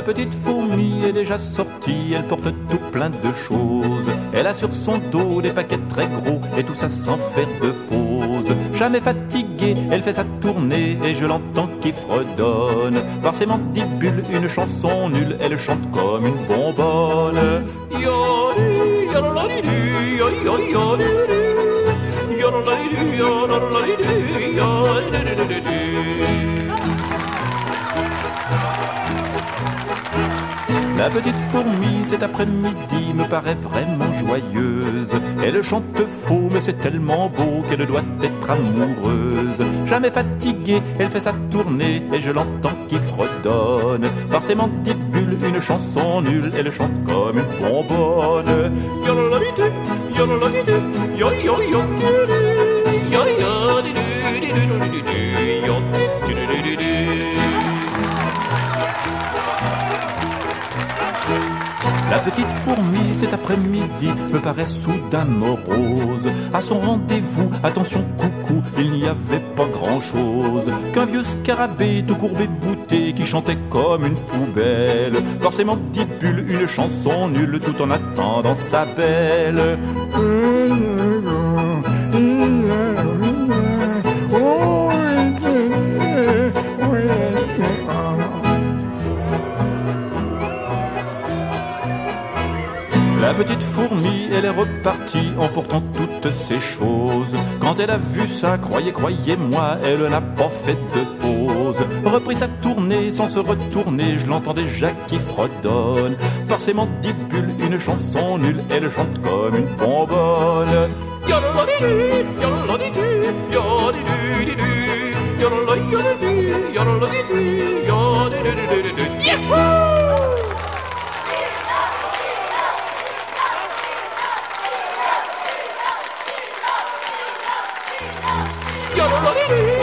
La petite fourmi est déjà sortie, elle porte tout plein de choses. Elle a sur son dos des paquets très gros et tout ça sans faire de pause. Jamais fatiguée, elle fait sa tournée et je l'entends qui fredonne. Par ses mandibules, une chanson nulle, elle chante comme une bonbonne. La petite fourmi cet après-midi me paraît vraiment joyeuse. Elle chante faux mais c'est tellement beau qu'elle doit être amoureuse. Jamais fatiguée, elle fait sa tournée et je l'entends qui fredonne. Par ses mandibules, une chanson nulle, elle chante comme une bonbonne. La petite fourmi cet après-midi me paraît soudain morose. À son rendez-vous, attention coucou, il n'y avait pas grand-chose qu'un vieux scarabée tout courbé voûté qui chantait comme une poubelle. Par ses mandibules, une chanson nulle tout en attendant sa belle. La petite fourmi, elle est repartie en portant toutes ces choses. Quand elle a vu ça, croyez-moi, elle n'a pas fait de pause. Repris sa tournée sans se retourner, je l'entends déjà qui fredonne. Par ses mandibules, une chanson nulle, elle chante comme une bonbonne. Yodelay-dee.